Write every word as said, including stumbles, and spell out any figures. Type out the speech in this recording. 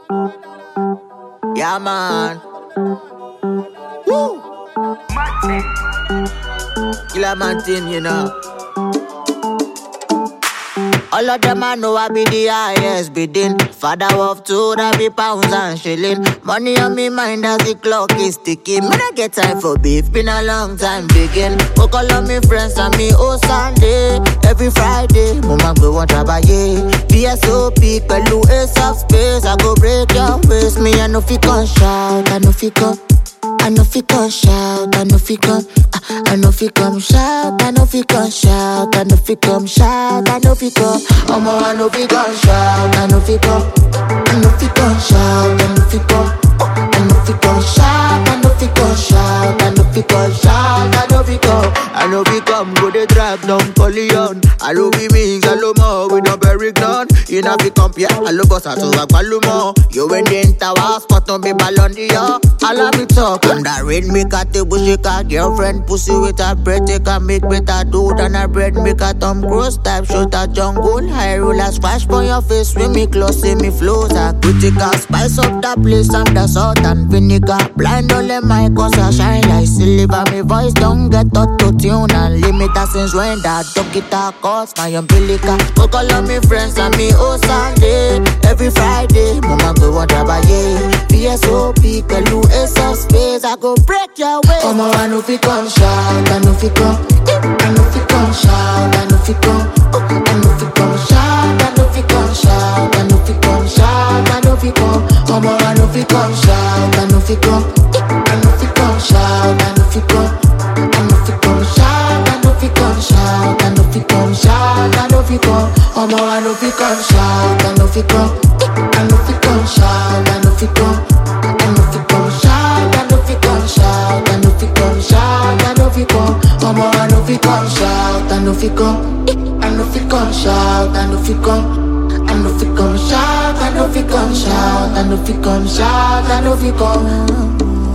Yeah, man. Woo! Killer Martin, you know. All of them I know I be the highest bidding. Father of two, that be pounds and shilling. Money on me mind as the clock is ticking. Man, I get time for beef, been a long time begin. Go call on me friends and me oh Sunday. Every Friday, mama go want to buy it. P S O P, pelu ace of space. I go break your waist. Me I know fi come shout, I know fi come. I know fi come shout, I know fi come. I know fi come shout, I know fi come shout, I know fi come shout, I know fi come. Omo, I know fi come shout, I know fi come. I know fi come shout, I know fi come. I know fi come shout, I know fi come shout, I know fi come shout, I know fi come. I know fi come, go dey drive down Corleone. I know fi mix, I know more, we no bury none. You know fi compare, I know boss to a Palumo. You when the enter house, spot no be ballon d'or. I love me talk, and that rain make a table shaker. Girlfriend pussy with a bread, take a make better dude and a bread make a Tom Cruise type shot a jungle. High roller splash for your face, with me close, see me flows. A critical spice up the place, I'm the salt and vinegar. Blind all them my cause I shine like silver. Me voice don't get auto tune and limit since when that dog guitar calls my umbilical. Go call on me friends and me oh Sunday. Every Friday, mama go want to buy it. P S O P, pelu ace of space. I go break your way. Come on, I know fi come shout, I know fi come. I know fi come shout, I know fi come. I know fi come shout, I know fi come shout, I know fi come shout, I know fi come. Come on, I know fi come shout, I know fi come. I know fi come shout, I know fi come. I know fi come shout, I know fi come shout, I know fi come shout, I know fi come. Come on, I know fi come shout, I know fi come. I know fi come shout, I know fi come. I know fi come shout, I know fi come shout, I know fi come shout, I know fi come. Come on, I know fi come shout, I know fi come. I know fi come shout, I know fi come. I know fi come shout, I know fi come shout, I know fi come shout, I know fi come.